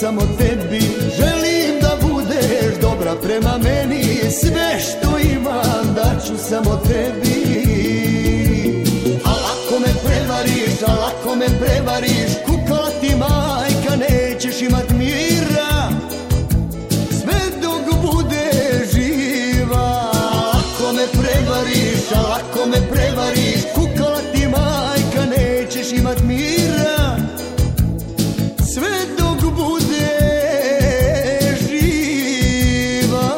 samo tebi. Želim da budeš dobra prema meni, sve što imam daću samo tebi. A lako me prevariš, a lako me prevariš, kukala ti majka, nećeš imat mira sve dok bude živa. A lako me prevariš, a lako me prevariš, kukala ti majka, nećeš imat mira sve dok bude živa.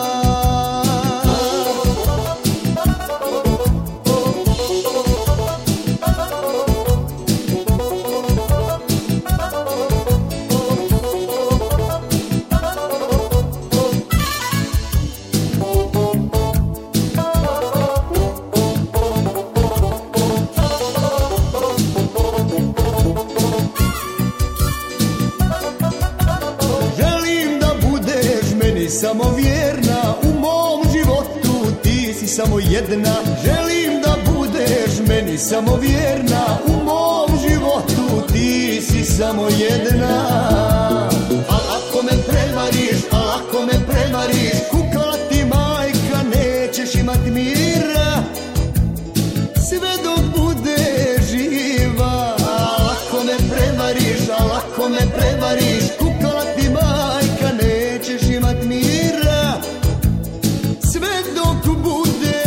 Samo vjerna u mom životu, ti si samo jedna. Želim da budeš meni samo vjerna u mom životu, ti si samo jedna. A ako me prevariš, a ako me prevariš, kukala ti majka, nećeš imat mira sve dok bude živa. A ako me prevariš, a ako me prevariš, kukala ti majka, nećeš imat mira sve dok bude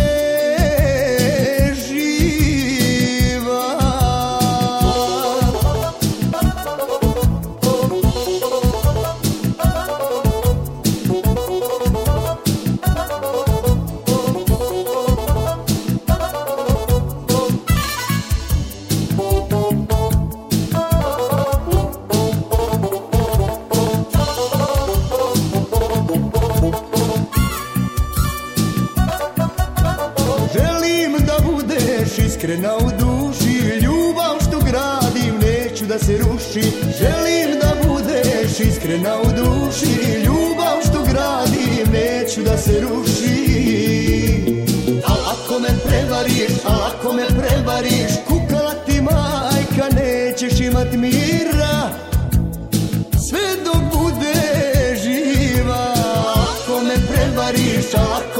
živa. Iskrena u duši, ljubav što gradim neću da se ruši. Želim da budeš iskrena u duši, ljubav što gradim neću da se ruši. A ako me prevariš, a ako me prevariš, kukala ti majka, nećeš imat mira sve dok bude živa. A ako me prevariš, a